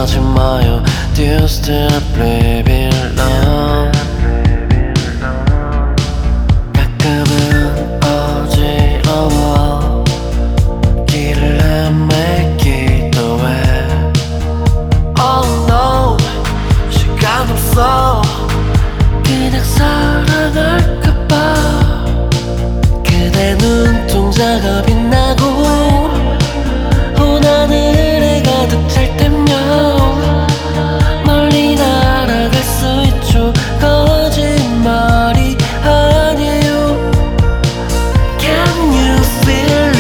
하지 마요. Do you still believe in love? 가끔은 어지러워 길을 헤매기도 해. Oh no, 시간 없어. 그냥 사랑할까봐. 그대 눈동자가 빛나고 하늘에 가득 찰 때면 멀리 날아갈 수 있죠. 거짓말이 아니에요. Can you feel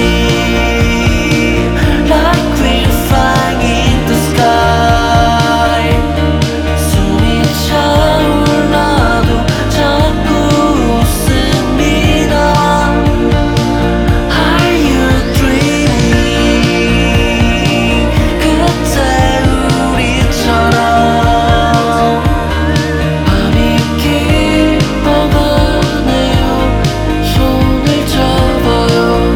it? Like we're flying in the sky. 숨이 차올라도 자꾸 웃음이 나와. Are you dreaming? 그때 우리처럼 밤이 깊어가네요. 손을 잡아요.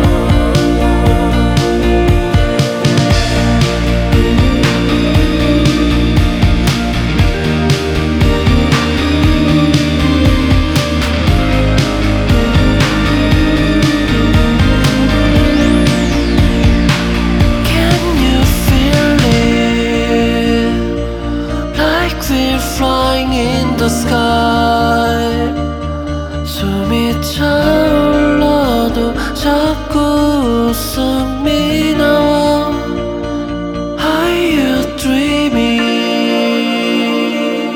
Can you feel it? Like we're flying in the sky. 숨이 차올라도 자꾸 웃음이 나와. Are you dreaming?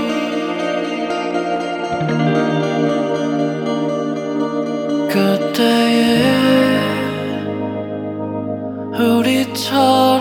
그때의 우리처럼